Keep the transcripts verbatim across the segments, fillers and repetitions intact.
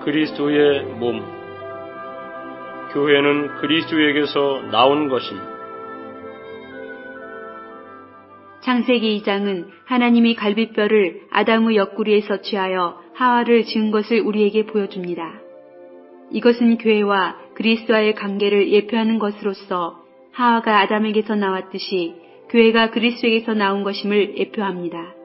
그리스도의 몸, 교회는 그리스도에게서 나온 것입니다. 창세기 이 장은 하나님이 갈빗뼈를 아담의 옆구리에서 취하여 하와를 지은 것을 우리에게 보여줍니다. 이것은 교회와 그리스도와의 관계를 예표하는 것으로서 하와가 아담에게서 나왔듯이 교회가 그리스도에게서 나온 것임을 예표합니다.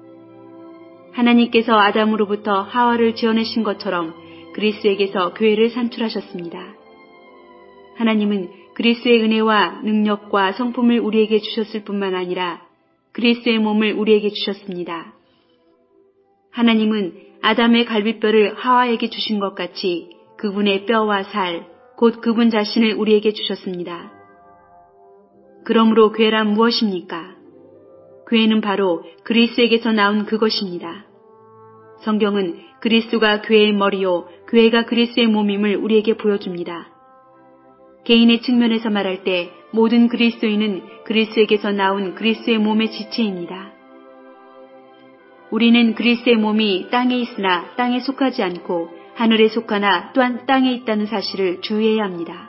하나님께서 아담으로부터 하와를 지어내신 것처럼 그리스도에게서 교회를 산출하셨습니다. 하나님은 그리스도의 은혜와 능력과 성품을 우리에게 주셨을 뿐만 아니라 그리스도의 몸을 우리에게 주셨습니다. 하나님은 아담의 갈빗뼈를 하와에게 주신 것 같이 그분의 뼈와 살, 곧 그분 자신을 우리에게 주셨습니다. 그러므로 교회란 무엇입니까? 교회는 바로 그리스도에게서 나온 그것입니다. 성경은 그리스도가 교회의 머리요, 교회가 그리스도의 몸임을 우리에게 보여줍니다. 개인의 측면에서 말할 때 모든 그리스도인은 그리스도에게서 나온 그리스도의 몸의 지체입니다. 우리는 그리스도의 몸이 땅에 있으나 땅에 속하지 않고 하늘에 속하나 또한 땅에 있다는 사실을 주의해야 합니다.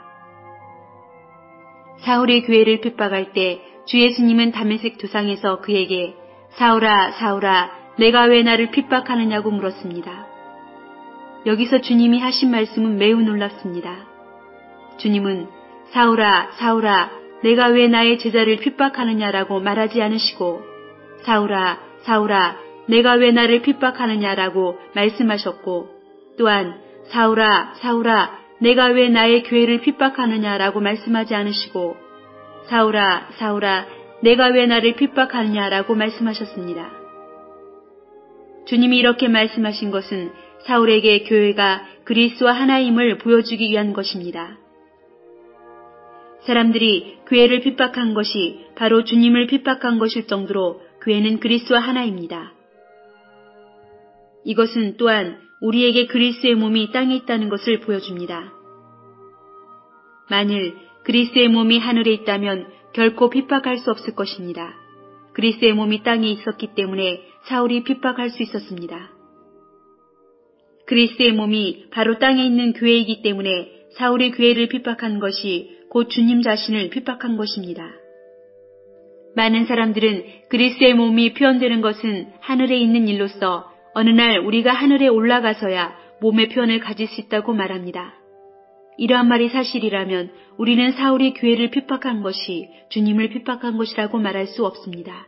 사울이 교회를 핍박할 때 주 예수님은 다메섹 도상에서 그에게 사울아 사울아 내가 왜 나를 핍박하느냐고 물었습니다. 여기서 주님이 하신 말씀은 매우 놀랍습니다. 주님은 사울아 사울아 내가 왜 나의 제자를 핍박하느냐라고 말하지 않으시고 사울아 사울아 내가 왜 나를 핍박하느냐라고 말씀하셨고 또한 사울아 사울아 내가 왜 나의 교회를 핍박하느냐라고 말씀하지 않으시고 사울아 사울아 내가 왜 나를 핍박하느냐라고 말씀하셨습니다. 주님이 이렇게 말씀하신 것은 사울에게 교회가 그리스도와 하나임을 보여주기 위한 것입니다. 사람들이 교회를 핍박한 것이 바로 주님을 핍박한 것일 정도로 교회는 그리스도와 하나입니다. 이것은 또한 우리에게 그리스도의 몸이 땅에 있다는 것을 보여줍니다. 만일 그리스도의 몸이 하늘에 있다면 결코 핍박할 수 없을 것입니다. 그리스도의 몸이 땅에 있었기 때문에 사울이 핍박할 수 있었습니다. 그리스도의 몸이 바로 땅에 있는 교회이기 때문에 사울이 교회를 핍박한 것이 곧 주님 자신을 핍박한 것입니다. 많은 사람들은 그리스도의 몸이 표현되는 것은 하늘에 있는 일로서 어느 날 우리가 하늘에 올라가서야 몸의 표현을 가질 수 있다고 말합니다. 이러한 말이 사실이라면 우리는 사울이 교회를 핍박한 것이 주님을 핍박한 것이라고 말할 수 없습니다.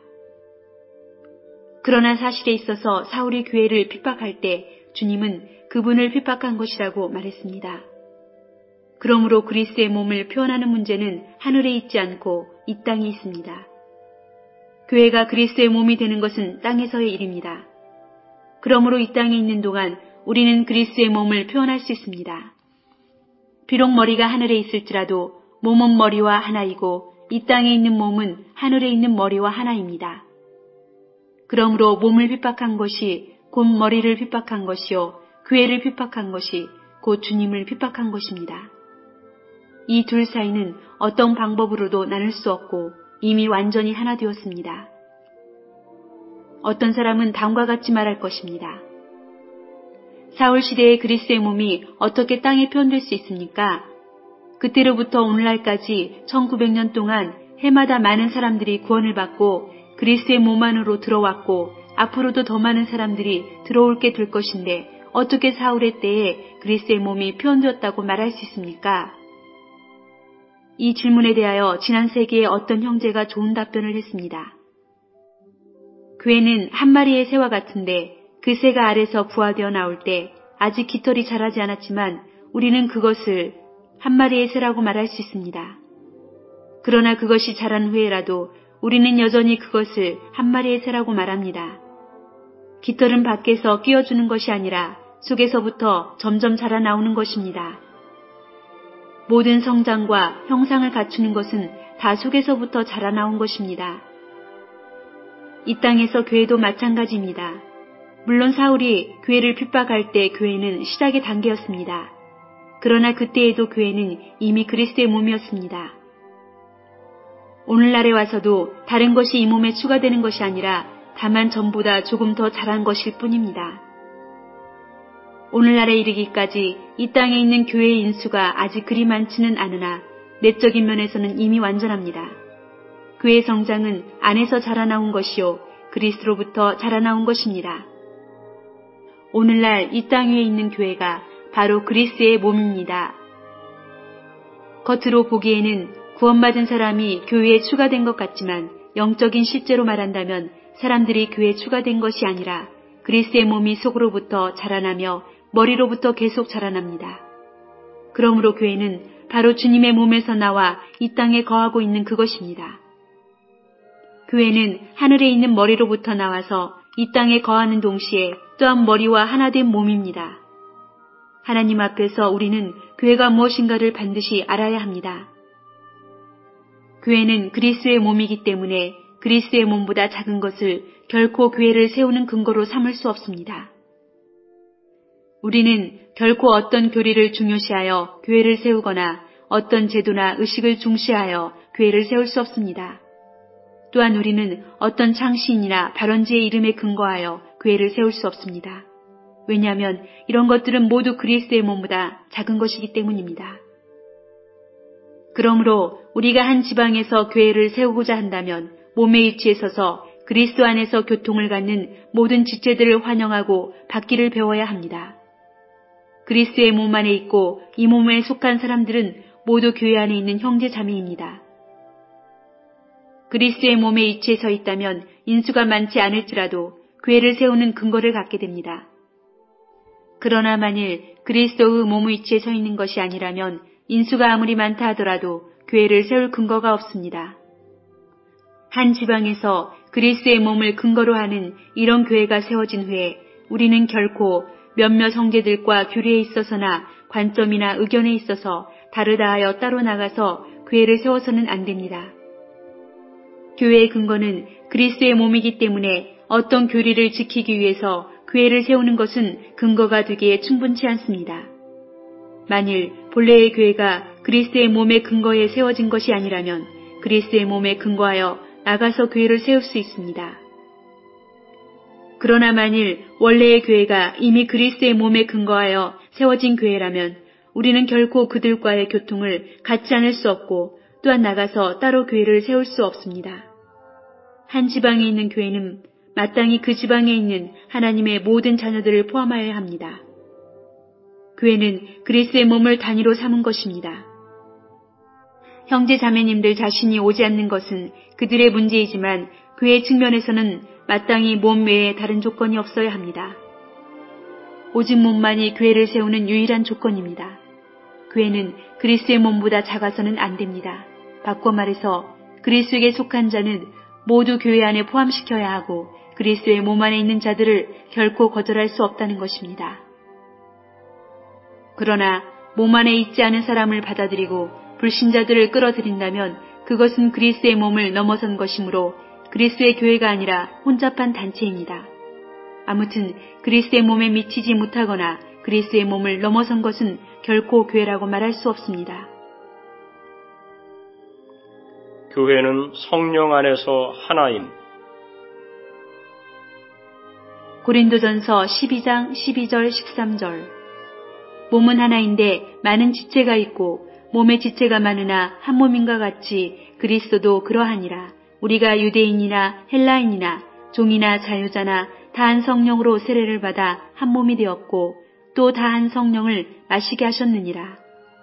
그러나 사실에 있어서 사울이 교회를 핍박할 때 주님은 그분을 핍박한 것이라고 말했습니다. 그러므로 그리스도의 몸을 표현하는 문제는 하늘에 있지 않고 이 땅에 있습니다. 교회가 그리스도의 몸이 되는 것은 땅에서의 일입니다. 그러므로 이 땅에 있는 동안 우리는 그리스도의 몸을 표현할 수 있습니다. 비록 머리가 하늘에 있을지라도 몸은 머리와 하나이고 이 땅에 있는 몸은 하늘에 있는 머리와 하나입니다. 그러므로 몸을 핍박한 것이 곧 머리를 핍박한 것이요 교회를 핍박한 것이 곧 주님을 핍박한 것입니다. 이 둘 사이는 어떤 방법으로도 나눌 수 없고 이미 완전히 하나 되었습니다. 어떤 사람은 다음과 같이 말할 것입니다. 사울 시대의 그리스도의 몸이 어떻게 땅에 표현될 수 있습니까? 그때로부터 오늘날까지 천구백 년 동안 해마다 많은 사람들이 구원을 받고 그리스도의 몸 안으로 들어왔고 앞으로도 더 많은 사람들이 들어올게 될 것인데 어떻게 사울의 때에 그리스도의 몸이 표현되었다고 말할 수 있습니까? 이 질문에 대하여 지난 세기에 어떤 형제가 좋은 답변을 했습니다. 교회는 한 마리의 새와 같은데 그 새가 알에서 부화되어 나올 때 아직 깃털이 자라지 않았지만 우리는 그것을 한 마리의 새라고 말할 수 있습니다. 그러나 그것이 자란 후에라도 우리는 여전히 그것을 한 마리의 새라고 말합니다. 깃털은 밖에서 끼워주는 것이 아니라 속에서부터 점점 자라나오는 것입니다. 모든 성장과 형상을 갖추는 것은 다 속에서부터 자라나온 것입니다. 이 땅에서 교회도 마찬가지입니다. 물론 사울이 교회를 핍박할 때 교회는 시작의 단계였습니다. 그러나 그때에도 교회는 이미 그리스도의 몸이었습니다. 오늘날에 와서도 다른 것이 이 몸에 추가되는 것이 아니라 다만 전보다 조금 더 자란 것일 뿐입니다. 오늘날에 이르기까지 이 땅에 있는 교회의 인수가 아직 그리 많지는 않으나 내적인 면에서는 이미 완전합니다. 교회의 성장은 안에서 자라나온 것이요 그리스도로부터 자라나온 것입니다. 오늘날 이 땅 위에 있는 교회가 바로 그리스도의 몸입니다. 겉으로 보기에는 구원받은 사람이 교회에 추가된 것 같지만 영적인 실제로 말한다면 사람들이 교회에 추가된 것이 아니라 그리스도의 몸이 속으로부터 자라나며 머리로부터 계속 자라납니다. 그러므로 교회는 바로 주님의 몸에서 나와 이 땅에 거하고 있는 그것입니다. 교회는 하늘에 있는 머리로부터 나와서 이 땅에 거하는 동시에 또한 머리와 하나 된 몸입니다. 하나님 앞에서 우리는 교회가 무엇인가를 반드시 알아야 합니다. 교회는 그리스도의 몸이기 때문에 그리스도의 몸보다 작은 것을 결코 교회를 세우는 근거로 삼을 수 없습니다. 우리는 결코 어떤 교리를 중요시하여 교회를 세우거나 어떤 제도나 의식을 중시하여 교회를 세울 수 없습니다. 또한 우리는 어떤 창시인이나 발원지의 이름에 근거하여 교회를 세울 수 없습니다. 왜냐하면 이런 것들은 모두 그리스도의 몸보다 작은 것이기 때문입니다. 그러므로 우리가 한 지방에서 교회를 세우고자 한다면 몸의 위치에 서서 그리스도 안에서 교통을 갖는 모든 지체들을 환영하고 받기를 배워야 합니다. 그리스도의 몸 안에 있고 이 몸에 속한 사람들은 모두 교회 안에 있는 형제 자매입니다. 그리스도의 몸의 위치에 서 있다면 인수가 많지 않을지라도 교회를 세우는 근거를 갖게 됩니다. 그러나 만일 그리스도의 몸의 위치에 서 있는 것이 아니라면 인수가 아무리 많다 하더라도 교회를 세울 근거가 없습니다. 한 지방에서 그리스도의 몸을 근거로 하는 이런 교회가 세워진 후에 우리는 결코 몇몇 형제들과 교리에 있어서나 관점이나 의견에 있어서 다르다 하여 따로 나가서 교회를 세워서는 안 됩니다. 교회의 근거는 그리스도의 몸이기 때문에 어떤 교리를 지키기 위해서 교회를 세우는 것은 근거가 되기에 충분치 않습니다. 만일 본래의 교회가 그리스도의 몸의 근거에 세워진 것이 아니라면 그리스도의 몸에 근거하여 나가서 교회를 세울 수 있습니다. 그러나 만일 원래의 교회가 이미 그리스도의 몸에 근거하여 세워진 교회라면 우리는 결코 그들과의 교통을 갖지 않을 수 없고 또한 나가서 따로 교회를 세울 수 없습니다. 한 지방에 있는 교회는 마땅히 그 지방에 있는 하나님의 모든 자녀들을 포함하여야 합니다. 교회는 그리스도의 몸을 단위로 삼은 것입니다. 형제 자매님들 자신이 오지 않는 것은 그들의 문제이지만 교회 측면에서는 마땅히 몸 외에 다른 조건이 없어야 합니다. 오직 몸만이 교회를 세우는 유일한 조건입니다. 교회는 그리스도의 몸보다 작아서는 안 됩니다. 바꿔 말해서 그리스도에게 속한 자는 모두 교회 안에 포함시켜야 하고 그리스도의 몸 안에 있는 자들을 결코 거절할 수 없다는 것입니다. 그러나 몸 안에 있지 않은 사람을 받아들이고 불신자들을 끌어들인다면 그것은 그리스도의 몸을 넘어선 것이므로 그리스도의 교회가 아니라 혼잡한 단체입니다. 아무튼 그리스도의 몸에 미치지 못하거나 그리스도의 몸을 넘어선 것은 결코 교회라고 말할 수 없습니다. 교회는 성령 안에서 하나임. 고린도전서 십이 장 십이 절 십삼 절. 몸은 하나인데 많은 지체가 있고 몸의 지체가 많으나 한 몸인가 같이 그리스도도 그러하니라. 우리가 유대인이나 헬라인이나 종이나 자유자나 다 한 성령으로 세례를 받아 한 몸이 되었고 또 다 한 성령을 마시게 하셨느니라.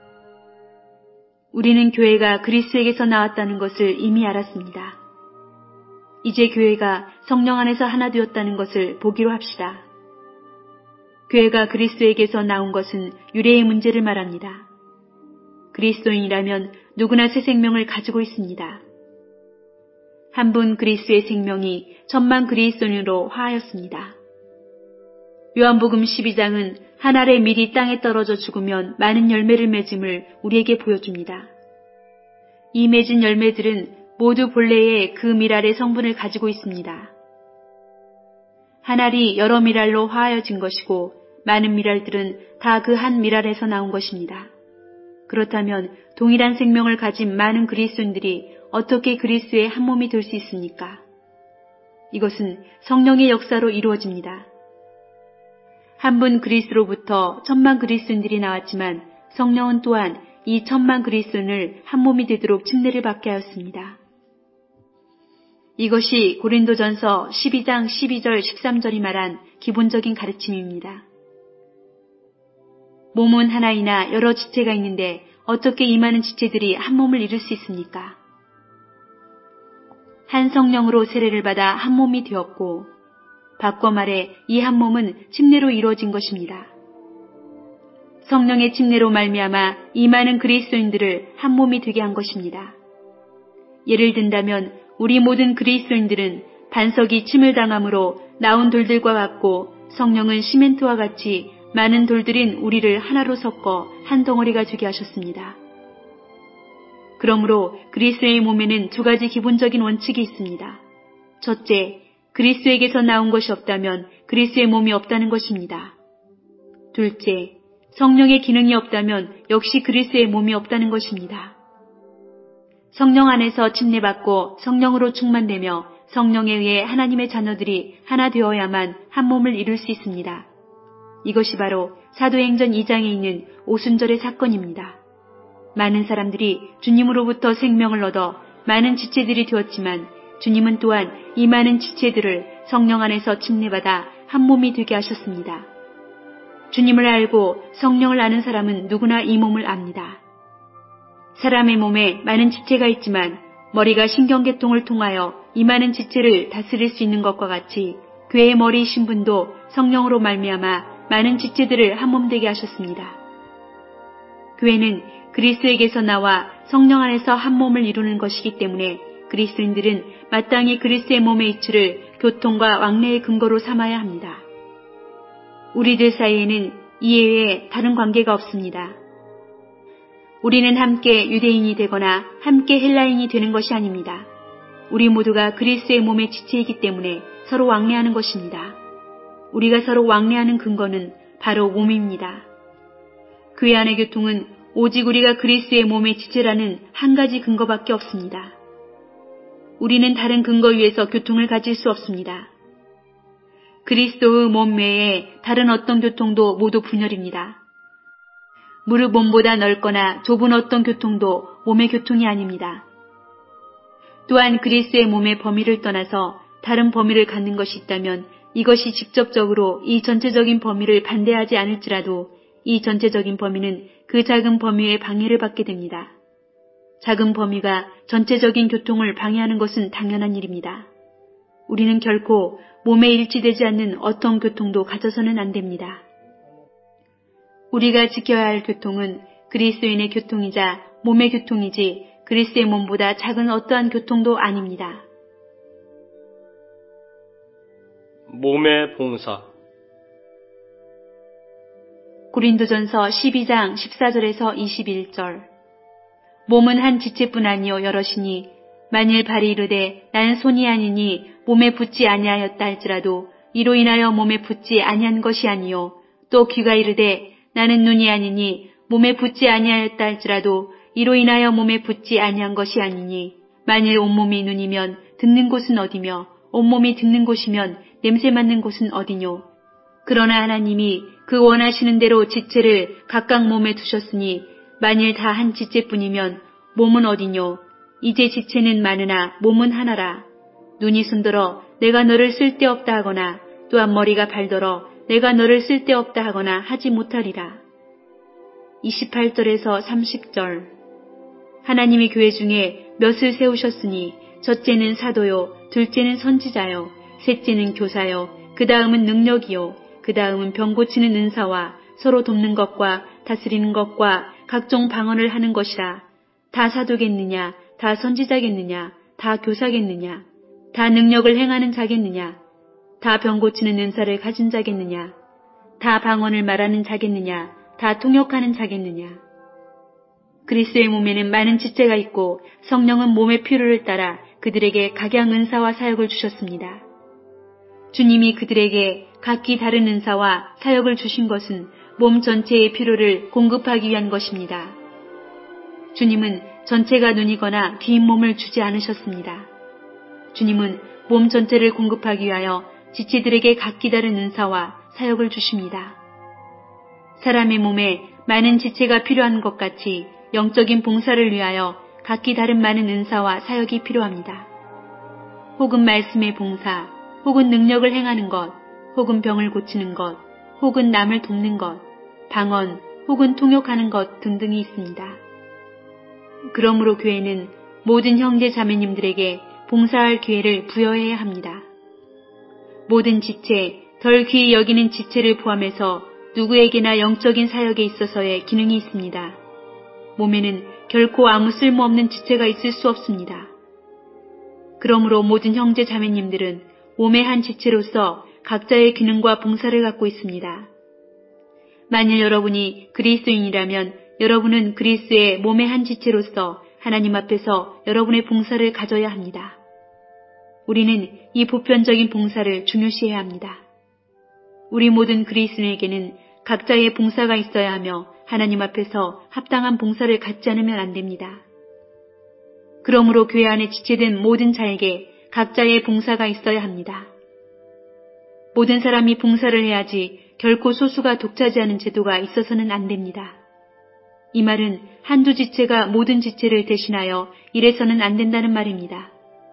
우리는 교회가 그리스도에게서 나왔다는 것을 이미 알았습니다. 이제 교회가 성령 안에서 하나 되었다는 것을 보기로 합시다. 교회가 그리스도에게서 나온 것은 유래의 문제를 말합니다. 그리스도인이라면 누구나 새 생명을 가지고 있습니다. 한 분 그리스도의 생명이 천만 그리스도인으로 화하였습니다. 요한복음 십이 장은 한 알의 밀이 땅에 떨어져 죽으면 많은 열매를 맺음을 우리에게 보여줍니다. 이 맺은 열매들은 모두 본래의 그 밀알의 성분을 가지고 있습니다. 한 알이 여러 밀알로 화하여진 것이고 많은 밀알들은 다 그 한 밀알에서 나온 것입니다. 그렇다면 동일한 생명을 가진 많은 그리스도인들이 어떻게 그리스도의 한 몸이 될 수 있습니까? 이것은 성령의 역사로 이루어집니다. 한 분 그리스로부터 천만 그리스인들이 나왔지만 성령은 또한 이 천만 그리스인을 한 몸이 되도록 침례를 받게 하였습니다. 이것이 고린도전서 십이 장 십이 절 십삼 절이 말한 기본적인 가르침입니다. 몸은 하나이나 여러 지체가 있는데 어떻게 이 많은 지체들이 한 몸을 이룰 수 있습니까? 한 성령으로 세례를 받아 한 몸이 되었고, 바꿔 말해 이 한 몸은 침례로 이루어진 것입니다. 성령의 침례로 말미암아 이 많은 그리스도인들을 한 몸이 되게 한 것입니다. 예를 든다면 우리 모든 그리스도인들은 반석이 침을 당함으로 나온 돌들과 같고, 성령은 시멘트와 같이 많은 돌들인 우리를 하나로 섞어 한 덩어리가 되게 하셨습니다. 그러므로 그리스도의 몸에는 두 가지 기본적인 원칙이 있습니다. 첫째, 그리스도에게서 나온 것이 없다면 그리스도의 몸이 없다는 것입니다. 둘째, 성령의 기능이 없다면 역시 그리스도의 몸이 없다는 것입니다. 성령 안에서 침례받고 성령으로 충만되며 성령에 의해 하나님의 자녀들이 하나 되어야만 한 몸을 이룰 수 있습니다. 이것이 바로 사도행전 이 장에 있는 오순절의 사건입니다. 많은 사람들이 주님으로부터 생명을 얻어 많은 지체들이 되었지만 주님은 또한 이 많은 지체들을 성령 안에서 침례받아 한 몸이 되게 하셨습니다. 주님을 알고 성령을 아는 사람은 누구나 이 몸을 압니다. 사람의 몸에 많은 지체가 있지만 머리가 신경계통을 통하여 이 많은 지체를 다스릴 수 있는 것과 같이 교회의 머리이신 분도 성령으로 말미암아 많은 지체들을 한 몸 되게 하셨습니다. 교회는 그리스도에게서 나와 성령 안에서 한 몸을 이루는 것이기 때문에 그리스도인들은 마땅히 그리스도의 몸의 이치를 교통과 왕래의 근거로 삼아야 합니다. 우리들 사이에는 이에 외에 다른 관계가 없습니다. 우리는 함께 유대인이 되거나 함께 헬라인이 되는 것이 아닙니다. 우리 모두가 그리스도의 몸의 지체이기 때문에 서로 왕래하는 것입니다. 우리가 서로 왕래하는 근거는 바로 몸입니다. 교회 안의 교통은 오직 우리가 그리스도의 몸의 지체라는 한 가지 근거밖에 없습니다. 우리는 다른 근거 위에서 교통을 가질 수 없습니다. 그리스도의 몸 외에 다른 어떤 교통도 모두 분열입니다. 무릎 몸보다 넓거나 좁은 어떤 교통도 몸의 교통이 아닙니다. 또한 그리스도의 몸의 범위를 떠나서 다른 범위를 갖는 것이 있다면 이것이 직접적으로 이 전체적인 범위를 반대하지 않을지라도 이 전체적인 범위는 그 작은 범위에 방해를 받게 됩니다. 작은 범위가 전체적인 교통을 방해하는 것은 당연한 일입니다. 우리는 결코 몸에 일치되지 않는 어떤 교통도 가져서는 안 됩니다. 우리가 지켜야 할 교통은 그리스도인의 교통이자 몸의 교통이지 그리스도의 몸보다 작은 어떠한 교통도 아닙니다. 몸의 봉사. 고린도전서 십이 장 십사 절에서 이십일 절. 몸은 한 지체뿐 아니요 여럿이니 만일 발이 이르되 나는 손이 아니니 몸에 붙지 아니하였다 할지라도 이로 인하여 몸에 붙지 아니한 것이 아니요 또 귀가 이르되 나는 눈이 아니니 몸에 붙지 아니하였다 할지라도 이로 인하여 몸에 붙지 아니한 것이 아니니 만일 온몸이 눈이면 듣는 곳은 어디며 온몸이 듣는 곳이면 냄새 맡는 곳은 어디뇨. 그러나 하나님이 그 원하시는 대로 지체를 각각 몸에 두셨으니 만일 다 한 지체뿐이면 몸은 어디뇨. 이제 지체는 많으나 몸은 하나라. 눈이 손들어 내가 너를 쓸데없다 하거나 또한 머리가 발더러 내가 너를 쓸데없다 하거나 하지 못하리라. 이십팔 절에서 삼십 절. 하나님이 교회 중에 몇을 세우셨으니 첫째는 사도요, 둘째는 선지자요, 셋째는 교사요, 그 다음은 능력이요, 그 다음은 병 고치는 은사와 서로 돕는 것과 다스리는 것과 각종 방언을 하는 것이라. 다 사도겠느냐, 다 선지자겠느냐, 다 교사겠느냐, 다 능력을 행하는 자겠느냐, 다 병 고치는 은사를 가진 자겠느냐, 다 방언을 말하는 자겠느냐, 다 통역하는 자겠느냐. 그리스도의 몸에는 많은 지체가 있고 성령은 몸의 필요를 따라 그들에게 각양 은사와 사역을 주셨습니다. 주님이 그들에게 각기 다른 은사와 사역을 주신 것은 몸 전체의 필요를 공급하기 위한 것입니다. 주님은 전체가 눈이거나 긴 몸을 주지 않으셨습니다. 주님은 몸 전체를 공급하기 위하여 지체들에게 각기 다른 은사와 사역을 주십니다. 사람의 몸에 많은 지체가 필요한 것 같이 영적인 봉사를 위하여 각기 다른 많은 은사와 사역이 필요합니다. 혹은 말씀의 봉사, 혹은 능력을 행하는 것, 혹은 병을 고치는 것, 혹은 남을 돕는 것, 방언, 혹은 통역하는 것 등등이 있습니다. 그러므로 교회는 모든 형제 자매님들에게 봉사할 기회를 부여해야 합니다. 모든 지체, 덜 귀히 여기는 지체를 포함해서 누구에게나 영적인 사역에 있어서의 기능이 있습니다. 몸에는 결코 아무 쓸모없는 지체가 있을 수 없습니다. 그러므로 모든 형제 자매님들은 몸의 한 지체로서 각자의 기능과 봉사를 갖고 있습니다. 만일 여러분이 그리스도인이라면 여러분은 그리스도의 몸의 한 지체로서 하나님 앞에서 여러분의 봉사를 가져야 합니다. 우리는 이 보편적인 봉사를 중요시해야 합니다. 우리 모든 그리스도인에게는 각자의 봉사가 있어야 하며 하나님 앞에서 합당한 봉사를 갖지 않으면 안 됩니다. 그러므로 교회 안에 지체된 모든 자에게 각자의 봉사가 있어야 합니다. 모든 사람이 봉사를 해야지 결코 소수가 독차지하는 제도가 있어서는 안 됩니다. 이 말은 한두 지체가 모든 지체를 대신하여 일해서는 안 된다는 말입니다.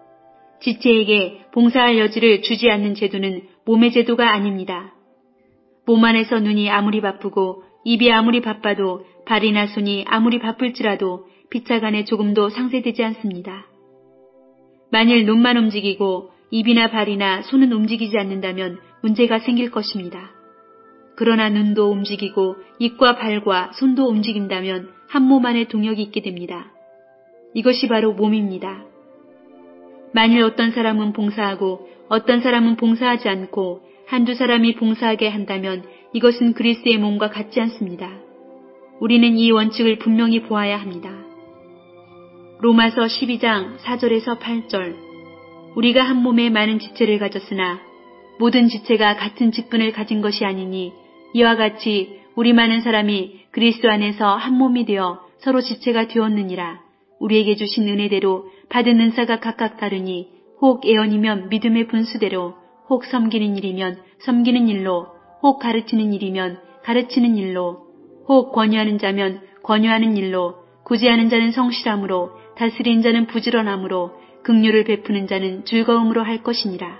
지체에게 봉사할 여지를 주지 않는 제도는 몸의 제도가 아닙니다. 몸 안에서 눈이 아무리 바쁘고 입이 아무리 바빠도 발이나 손이 아무리 바쁠지라도 피차간에 조금도 상쇄되지 않습니다. 만일 눈만 움직이고 입이나 발이나 손은 움직이지 않는다면 문제가 생길 것입니다. 그러나 눈도 움직이고 입과 발과 손도 움직인다면 한 몸 안에 동역이 있게 됩니다. 이것이 바로 몸입니다. 만일 어떤 사람은 봉사하고 어떤 사람은 봉사하지 않고 한두 사람이 봉사하게 한다면 이것은 그리스도의 몸과 같지 않습니다. 우리는 이 원칙을 분명히 보아야 합니다. 로마서 십이 장 사 절에서 팔 절 우리가 한 몸에 많은 지체를 가졌으나 모든 지체가 같은 직분을 가진 것이 아니니 이와 같이 우리 많은 사람이 그리스도 안에서 한 몸이 되어 서로 지체가 되었느니라. 우리에게 주신 은혜대로 받은 은사가 각각 다르니 혹 예언이면 믿음의 분수대로, 혹 섬기는 일이면 섬기는 일로, 혹 가르치는 일이면 가르치는 일로, 혹 권유하는 자면 권유하는 일로, 구제하는 자는 성실함으로, 다스리는 자는 부지런함으로, 긍휼을 베푸는 자는 즐거움으로 할 것이니라.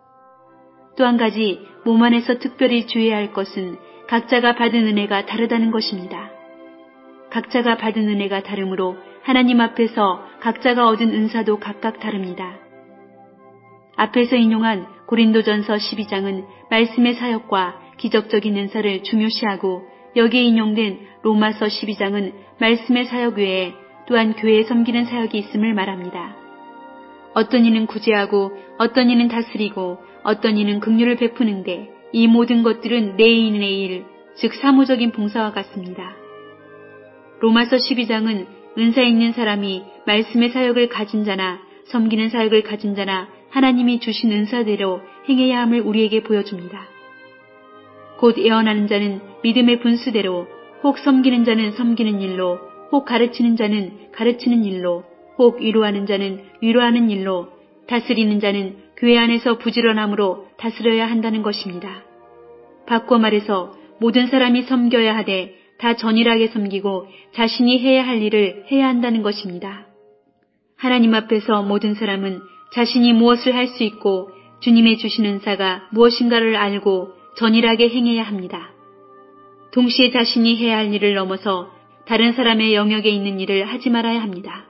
또 한 가지 몸 안에서 특별히 주의해야 할 것은 각자가 받은 은혜가 다르다는 것입니다. 각자가 받은 은혜가 다르므로 하나님 앞에서 각자가 얻은 은사도 각각 다릅니다. 앞에서 인용한 고린도전서 십이 장은 말씀의 사역과 기적적인 은사를 중요시하고 여기에 인용된 로마서 십이 장은 말씀의 사역 외에 또한 교회에 섬기는 사역이 있음을 말합니다. 어떤 이는 구제하고 어떤 이는 다스리고 어떤 이는 긍휼을 베푸는데 이 모든 것들은 내인의 일, 즉 사무적인 봉사와 같습니다. 로마서 십이 장은 은사 있는 사람이 말씀의 사역을 가진 자나 섬기는 사역을 가진 자나 하나님이 주신 은사대로 행해야 함을 우리에게 보여줍니다. 곧 예언하는 자는 믿음의 분수대로, 혹 섬기는 자는 섬기는 일로, 혹 가르치는 자는 가르치는 일로, 혹 위로하는 자는 위로하는 일로, 다스리는 자는 교회 안에서 부지런함으로 다스려야 한다는 것입니다. 바꿔 말해서 모든 사람이 섬겨야 하되 다 전일하게 섬기고 자신이 해야 할 일을 해야 한다는 것입니다. 하나님 앞에서 모든 사람은 자신이 무엇을 할 수 있고 주님의 주신 은사가 무엇인가를 알고 전일하게 행해야 합니다. 동시에 자신이 해야 할 일을 넘어서 다른 사람의 영역에 있는 일을 하지 말아야 합니다.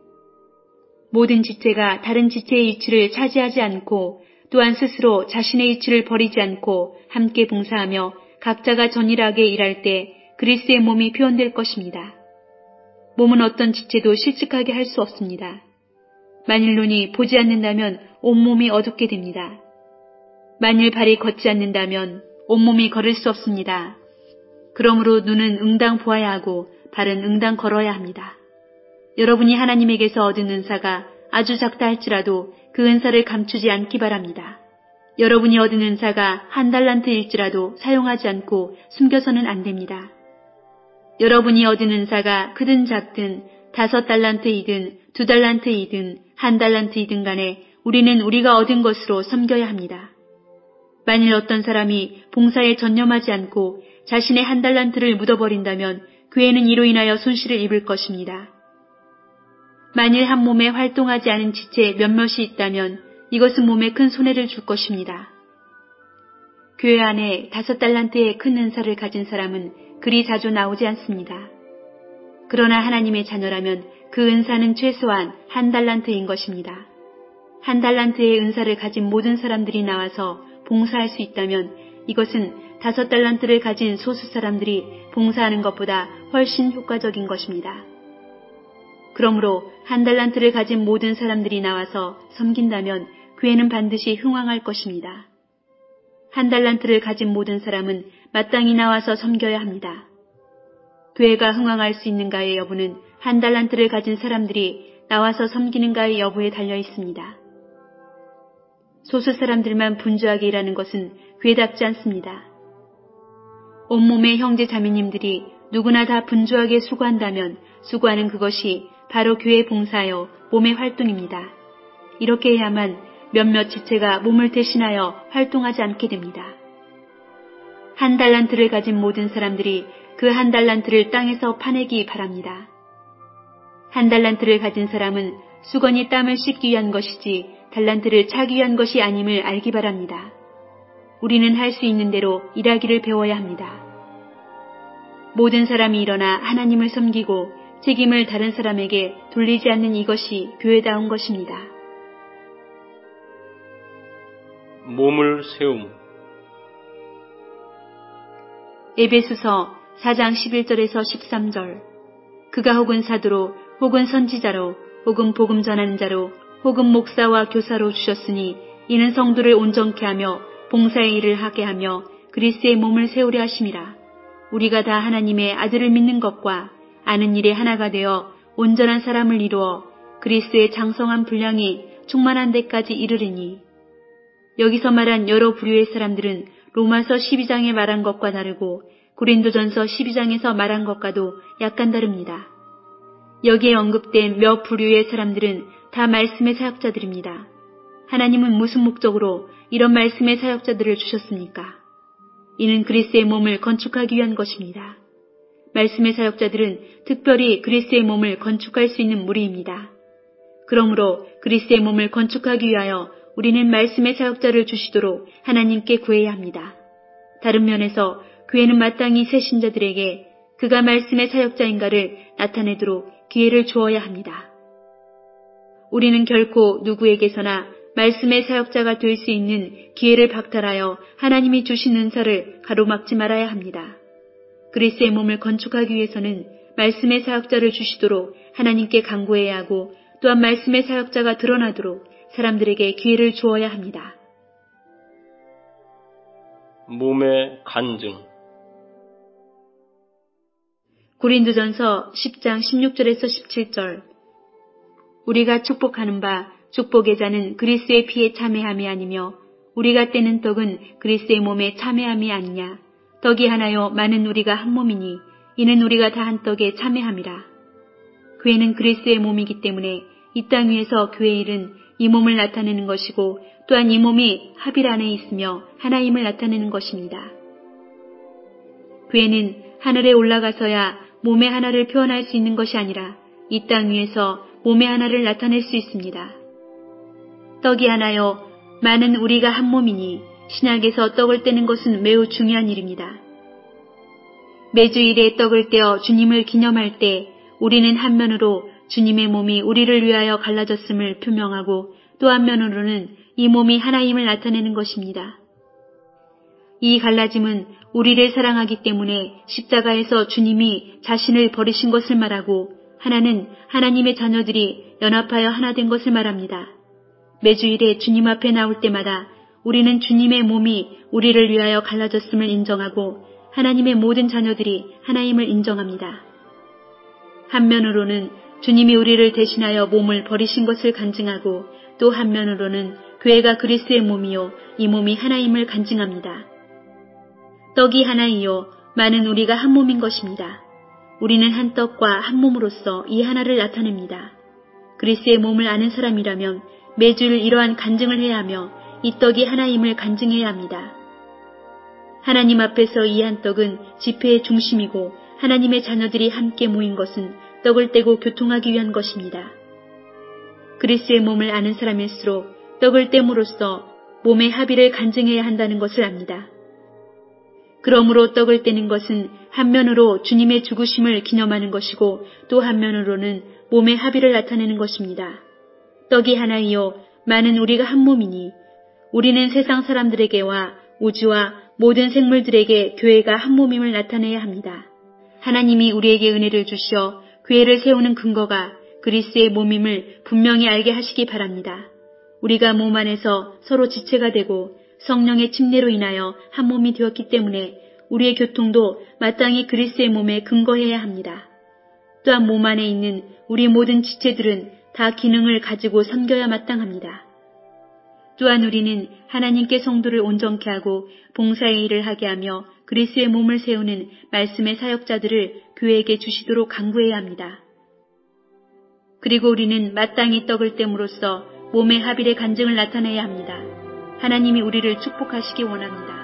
모든 지체가 다른 지체의 위치를 차지하지 않고 또한 스스로 자신의 위치를 버리지 않고 함께 봉사하며 각자가 전일하게 일할 때 그리스도의 몸이 표현될 것입니다. 몸은 어떤 지체도 실직하게 할 수 없습니다. 만일 눈이 보지 않는다면 온몸이 어둡게 됩니다. 만일 발이 걷지 않는다면 온몸이 걸을 수 없습니다. 그러므로 눈은 응당 보아야 하고 발은 응당 걸어야 합니다. 여러분이 하나님에게서 얻은 은사가 아주 작다 할지라도 그 은사를 감추지 않기 바랍니다. 여러분이 얻은 은사가 한 달란트일지라도 사용하지 않고 숨겨서는 안 됩니다. 여러분이 얻은 은사가 크든 작든 다섯 달란트이든 두 달란트이든 한 달란트이든 간에 우리는 우리가 얻은 것으로 섬겨야 합니다. 만일 어떤 사람이 봉사에 전념하지 않고 자신의 한 달란트를 묻어버린다면 교회는 이로 인하여 손실을 입을 것입니다. 만일 한 몸에 활동하지 않은 지체 몇몇이 있다면 이것은 몸에 큰 손해를 줄 것입니다. 교회 안에 다섯 달란트의 큰 은사를 가진 사람은 그리 자주 나오지 않습니다. 그러나 하나님의 자녀라면 그 은사는 최소한 한 달란트인 것입니다. 한 달란트의 은사를 가진 모든 사람들이 나와서 봉사할 수 있다면 이것은 다섯 달란트를 가진 소수 사람들이 봉사하는 것보다 훨씬 효과적인 것입니다. 그러므로 한 달란트를 가진 모든 사람들이 나와서 섬긴다면 교회는 반드시 흥왕할 것입니다. 한 달란트를 가진 모든 사람은 마땅히 나와서 섬겨야 합니다. 교회가 흥왕할 수 있는가의 여부는 한 달란트를 가진 사람들이 나와서 섬기는가의 여부에 달려 있습니다. 소수 사람들만 분주하게 일하는 것은 교회답지 않습니다. 온몸의 형제 자매님들이 누구나 다 분주하게 수고한다면 수고하는 그것이 바로 교회 봉사여 몸의 활동입니다. 이렇게 해야만 몇몇 지체가 몸을 대신하여 활동하지 않게 됩니다. 한 달란트를 가진 모든 사람들이 그 한 달란트를 땅에서 파내기 바랍니다. 한 달란트를 가진 사람은 수건이 땀을 씻기 위한 것이지 달란트를 차기 위한 것이 아님을 알기 바랍니다. 우리는 할 수 있는 대로 일하기를 배워야 합니다. 모든 사람이 일어나 하나님을 섬기고 책임을 다른 사람에게 돌리지 않는 이것이 교회다운 것입니다. 몸을 세움. 에베소서 사 장 십일 절에서 십삼 절. 그가 혹은 사도로 혹은 선지자로 혹은 복음 전하는 자로 혹은 목사와 교사로 주셨으니 이는 성도를 온전케 하며 봉사의 일을 하게 하며 그리스도의 몸을 세우려 하심이라. 우리가 다 하나님의 아들을 믿는 것과 아는 일에 하나가 되어 온전한 사람을 이루어 그리스도의 장성한 분량이 충만한 데까지 이르리니. 여기서 말한 여러 부류의 사람들은 로마서 십이 장에 말한 것과 다르고 고린도전서 십이 장에서 말한 것과도 약간 다릅니다. 여기에 언급된 몇 부류의 사람들은 다 말씀의 사역자들입니다. 하나님은 무슨 목적으로 이런 말씀의 사역자들을 주셨습니까? 이는 그리스도의 몸을 건축하기 위한 것입니다. 말씀의 사역자들은 특별히 그리스도의 몸을 건축할 수 있는 무리입니다. 그러므로 그리스도의 몸을 건축하기 위하여 우리는 말씀의 사역자를 주시도록 하나님께 구해야 합니다. 다른 면에서 교회는 마땅히 새 신자들에게 그가 말씀의 사역자인가를 나타내도록 기회를 주어야 합니다. 우리는 결코 누구에게서나 말씀의 사역자가 될 수 있는 기회를 박탈하여 하나님이 주신 은사를 가로막지 말아야 합니다. 그리스도의 몸을 건축하기 위해서는 말씀의 사역자를 주시도록 하나님께 간구해야 하고 또한 말씀의 사역자가 드러나도록 사람들에게 기회를 주어야 합니다. 몸의 간증. 고린도전서 십 장 십육 절에서 십칠 절. 우리가 축복하는 바 축복의 자는 그리스도의 피에 참여함이 아니며 우리가 떼는 떡은 그리스도의 몸에 참여함이 아니냐. 떡이 하나요 많은 우리가 한 몸이니 이는 우리가 다 한 떡에 참여함이라. 교회는 그리스도의 몸이기 때문에 이 땅 위에서 교회의 일은 이 몸을 나타내는 것이고 또한 이 몸이 합일 안에 있으며 하나임을 나타내는 것입니다. 교회는 하늘에 올라가서야 몸의 하나를 표현할 수 있는 것이 아니라 이 땅 위에서 몸의 하나를 나타낼 수 있습니다. 떡이 하나요 많은 우리가 한 몸이니 신약에서 떡을 떼는 것은 매우 중요한 일입니다. 매주일에 떡을 떼어 주님을 기념할 때 우리는 한 면으로 주님의 몸이 우리를 위하여 갈라졌음을 표명하고 또 한 면으로는 이 몸이 하나임을 나타내는 것입니다. 이 갈라짐은 우리를 사랑하기 때문에 십자가에서 주님이 자신을 버리신 것을 말하고 하나는 하나님의 자녀들이 연합하여 하나 된 것을 말합니다. 매주일에 주님 앞에 나올 때마다 우리는 주님의 몸이 우리를 위하여 갈라졌음을 인정하고 하나님의 모든 자녀들이 하나임을 인정합니다. 한면으로는 주님이 우리를 대신하여 몸을 버리신 것을 간증하고 또 한면으로는 교회가 그리스도의 몸이요 이 몸이 하나임을 간증합니다. 떡이 하나이요 많은 우리가 한 몸인 것입니다. 우리는 한 떡과 한 몸으로서 이 하나를 나타냅니다. 그리스도의 몸을 아는 사람이라면 매주일 이러한 간증을 해야 하며 이 떡이 하나임을 간증해야 합니다. 하나님 앞에서 이 한 떡은 집회의 중심이고 하나님의 자녀들이 함께 모인 것은 떡을 떼고 교통하기 위한 것입니다. 그리스도의 몸을 아는 사람일수록 떡을 떼므로써 몸의 합의를 간증해야 한다는 것을 압니다. 그러므로 떡을 떼는 것은 한면으로 주님의 죽으심을 기념하는 것이고 또 한면으로는 몸의 합의를 나타내는 것입니다. 떡이 하나이요 많은 우리가 한 몸이니 우리는 세상 사람들에게와 우주와 모든 생물들에게 교회가 한 몸임을 나타내야 합니다. 하나님이 우리에게 은혜를 주시어 교회를 세우는 근거가 그리스도의 몸임을 분명히 알게 하시기 바랍니다. 우리가 몸 안에서 서로 지체가 되고 성령의 침례로 인하여 한 몸이 되었기 때문에 우리의 교통도 마땅히 그리스도의 몸에 근거해야 합니다. 또한 몸 안에 있는 우리 모든 지체들은 다 기능을 가지고 섬겨야 마땅합니다. 또한 우리는 하나님께 성도를 온전케 하고 봉사의 일을 하게 하며 그리스도의 몸을 세우는 말씀의 사역자들을 교회에게 주시도록 간구해야 합니다. 그리고 우리는 마땅히 떡을 떼므로써 몸의 합일의 간증을 나타내야 합니다. 하나님이 우리를 축복하시기 원합니다.